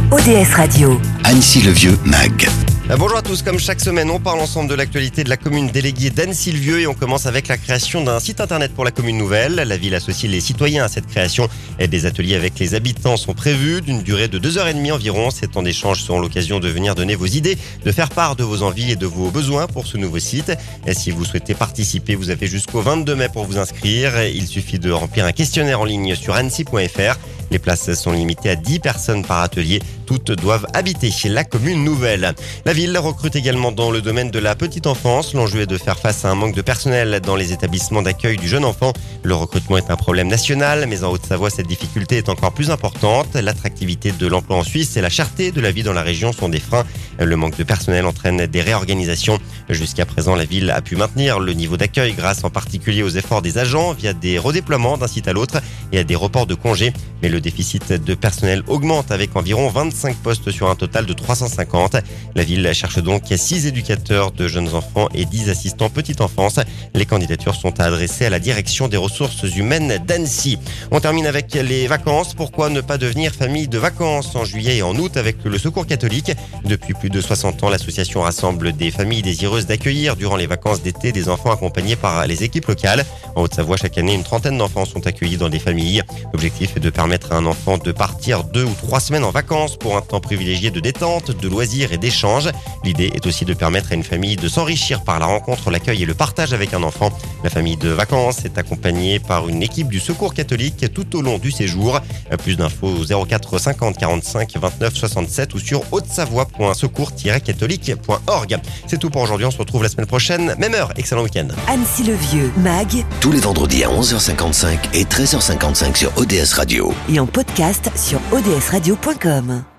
ODS Radio. Annecy-le-Vieux Mag. Bonjour à tous, comme chaque semaine, on parle ensemble de l'actualité de la commune déléguée d'Annecy-le-Vieux et on commence avec la création d'un site internet pour la commune nouvelle. La ville associe les citoyens à cette création et des ateliers avec les habitants sont prévus d'une durée de 2h30 environ. Ces temps d'échange seront l'occasion de venir donner vos idées, de faire part de vos envies et de vos besoins pour ce nouveau site. Et si vous souhaitez participer, vous avez jusqu'au 22 mai pour vous inscrire. Il suffit de remplir un questionnaire en ligne sur annecy.fr. Les places sont limitées à 10 personnes par atelier. Toutes doivent habiter chez la commune nouvelle. La ville recrute également dans le domaine de la petite enfance. L'enjeu est de faire face à un manque de personnel dans les établissements d'accueil du jeune enfant. Le recrutement est un problème national, mais en Haute-Savoie, cette difficulté est encore plus importante. L'attractivité de l'emploi en Suisse et la cherté de la vie dans la région sont des freins. Le manque de personnel entraîne des réorganisations. Jusqu'à présent, la ville a pu maintenir le niveau d'accueil grâce en particulier aux efforts des agents via des redéploiements d'un site à l'autre et à des reports de congés. Mais le déficit de personnel augmente avec environ 25 postes sur un total de 350. La ville cherche donc 6 éducateurs de jeunes enfants et 10 assistants petite enfance. Les candidatures sont à adresser à la direction des ressources humaines d'Annecy. On termine avec les vacances. Pourquoi ne pas devenir famille de vacances en juillet et en août avec le Secours catholique? Depuis plus de 60 ans, l'association rassemble des familles désireuses d'accueillir durant les vacances d'été des enfants accompagnés par les équipes locales. En Haute-Savoie, chaque année, une trentaine d'enfants sont accueillis dans des familles. L'objectif est de permettre à un enfant de partir 2 ou 3 semaines en vacances pour un temps privilégié de détente, de loisirs et d'échanges. L'idée est aussi de permettre à une famille de s'enrichir par la rencontre, l'accueil et le partage avec un enfant. La famille de vacances est accompagnée par une équipe du Secours catholique tout au long du séjour. Plus d'infos au 04 50 45 29 67 ou sur haute-savoie.secours-catholique.org. C'est tout pour aujourd'hui, on se retrouve la semaine prochaine, même heure, excellent week-end. Annecy-le-Vieux Mag Tous les vendredis à 11h55 et 13h55 sur ODS Radio. et en podcast sur odsradio.com.